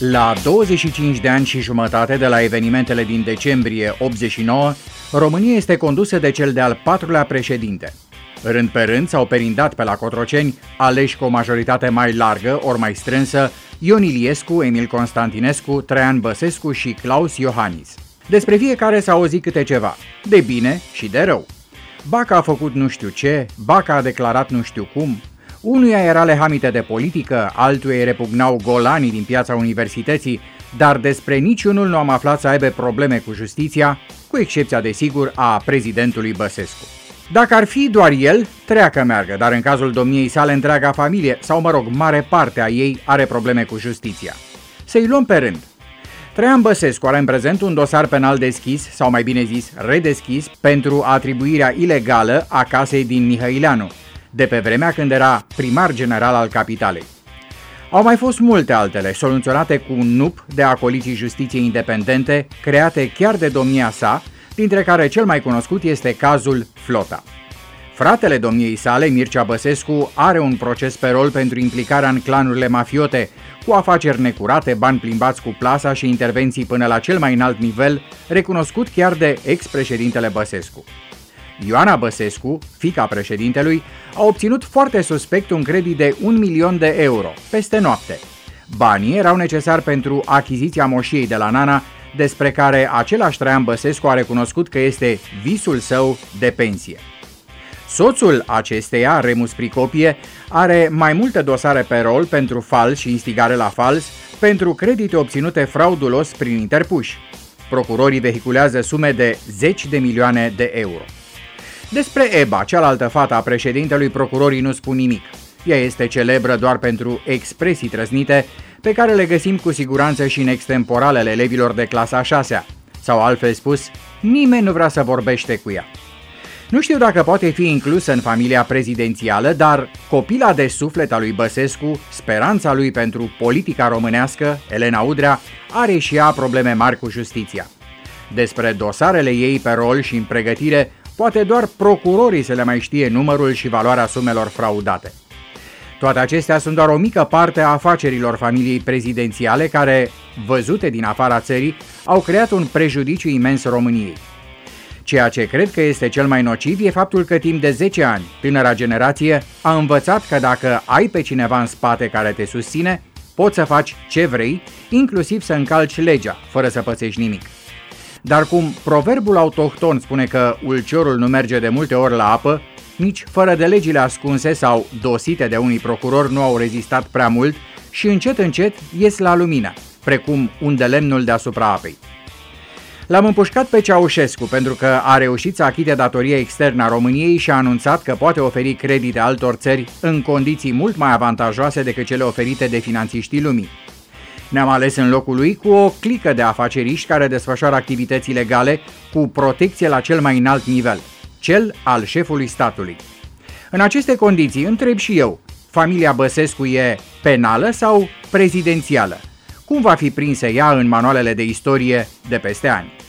La 25 de ani și jumătate de la evenimentele din decembrie 89, România este condusă de cel de-al patrulea președinte. Rând pe rând s-au perindat pe la Cotroceni, aleși cu o majoritate mai largă ori mai strânsă, Ion Iliescu, Emil Constantinescu, Traian Băsescu și Claus Iohannis. Despre fiecare s-a auzit câte ceva, de bine și de rău. Baca a făcut nu știu ce, Baca a declarat nu știu cum, unuia era lehamite de politică, altuia îi repugnau golanii din piața universității, dar despre niciunul nu am aflat să aibă probleme cu justiția, cu excepția desigur a prezidentului Băsescu. Dacă ar fi doar el, treacă meargă, dar în cazul domniei sale întreaga familie, sau mă rog, mare parte a ei, are probleme cu justiția. Să-i luăm pe rând. Traian Băsescu are în prezent un dosar penal deschis, sau mai bine zis, redeschis, pentru atribuirea ilegală a casei din Mihăileanu, de pe vremea când era primar general al capitalei. Au mai fost multe altele, soluționate cu un nup de acoliții justiției independente, create chiar de domnia sa, dintre care cel mai cunoscut este cazul Flota. Fratele domniei sale, Mircea Băsescu, are un proces pe rol pentru implicarea în clanurile mafiote, cu afaceri necurate, bani plimbați cu plasa și intervenții până la cel mai înalt nivel, recunoscut chiar de ex-președintele Băsescu. Ioana Băsescu, fiica președintelui, a obținut foarte suspect un credit de 1 milion de euro, peste noapte. Banii erau necesari pentru achiziția moșiei de la Nana, despre care același Traian Băsescu a recunoscut că este visul său de pensie. Soțul acesteia, Remus Pricopie, are mai multe dosare pe rol pentru fals și instigare la fals, pentru credite obținute fraudulos prin interpuși. Procurorii vehiculează sume de 10 de milioane de euro. Despre Eba, cealaltă fată a președintelui, procurorii nu spun nimic. Ea este celebră doar pentru expresii trăznite, pe care le găsim cu siguranță și în extemporalele elevilor de clasa 6-a. Sau altfel spus, nimeni nu vrea să vorbește cu ea. Nu știu dacă poate fi inclusă în familia prezidențială, dar copila de suflet a lui Băsescu, speranța lui pentru politica românească, Elena Udrea, are și ea probleme mari cu justiția. Despre dosarele ei pe rol și în pregătire, poate doar procurorii să le mai știe numărul și valoarea sumelor fraudate. Toate acestea sunt doar o mică parte a afacerilor familiei prezidențiale care, văzute din afara țării, au creat un prejudiciu imens României. Ceea ce cred că este cel mai nociv e faptul că timp de 10 ani, tânăra generație a învățat că dacă ai pe cineva în spate care te susține, poți să faci ce vrei, inclusiv să încalci legea, fără să pățești nimic. Dar cum proverbul autohton spune că ulciorul nu merge de multe ori la apă, nici fără de legile ascunse sau dosite de unii procurori nu au rezistat prea mult și încet încet ies la lumină, precum unde lemnul deasupra apei. L-am împușcat pe Ceaușescu pentru că a reușit să achite datoria externă a României și a anunțat că poate oferi credite altor țări în condiții mult mai avantajoase decât cele oferite de finanțiștii lumii. Ne-am ales în locul lui cu o clică de afaceriști care desfășoară activități ilegale cu protecție la cel mai înalt nivel, cel al șefului statului. În aceste condiții, întreb și eu, familia Băsescu e penală sau prezidențială? Cum va fi prinsă ea în manualele de istorie de peste ani?